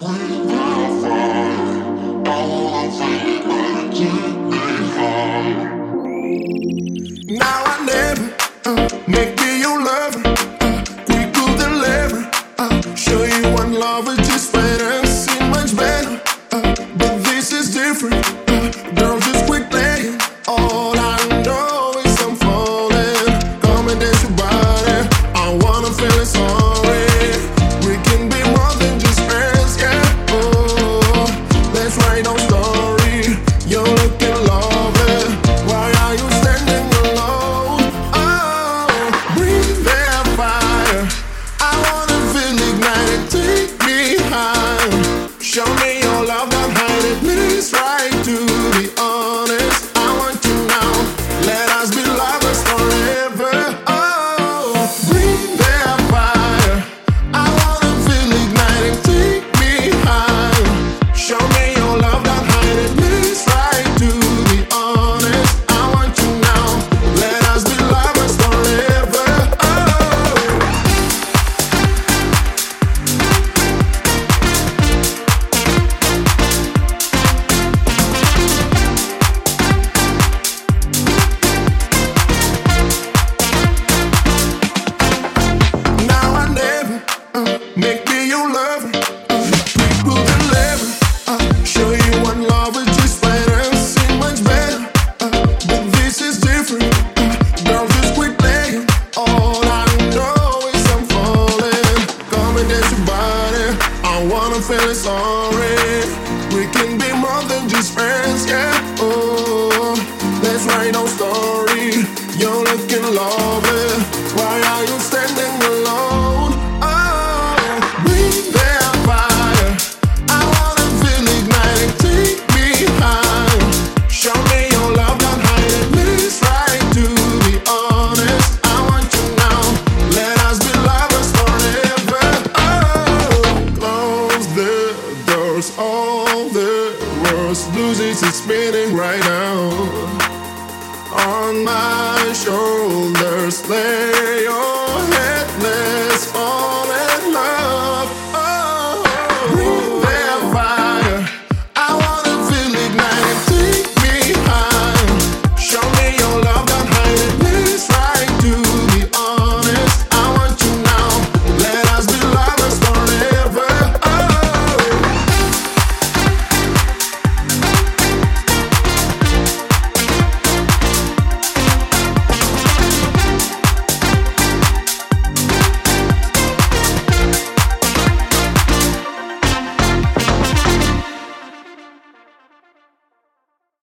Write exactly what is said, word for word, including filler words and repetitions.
Now I never uh, make me your lover. Uh, we could deliver. Uh, show you one love is just better, see much better. Uh, but this is different. Uh, girl, just quit playing. All I know is I'm falling. Come and dance your body. I wanna feel it sorry. We can be more than just friends, yeah. Oh, let's write our story. You're looking lovely. Why are you standing alone? Oh, breathe that fire. I wanna feel ignited. Take me high. Show me your love, don't hide it. Please try to be honest. I want you now. Let us be lovers forever. Oh, breathe that fire. I wanna feel ignited. Take me high. Show me your love, don't hide it. Please try to be honest. I want you now. Let us be lovers forever. Oh. Now I never uh, make me your lover. Uh, we will deliver. Uh, show you one love is just better, see much better. Uh, but this is different. Uh, girl, just quit playing. All I know is I'm falling. Come and dance your body. I wanna feel it sorry. We can be more than just friends, yeah. Oh, let's write our story. You're looking lovely. Why are you standing alone? Oh, breathe that fire. I wanna feel ignited. Take me high. Show me your love, don't hide it. Please try to be honest. I want you now. Let us be lovers forever. Oh, close the doors. All the world's loses its spinning right now. On my shoulders, lay your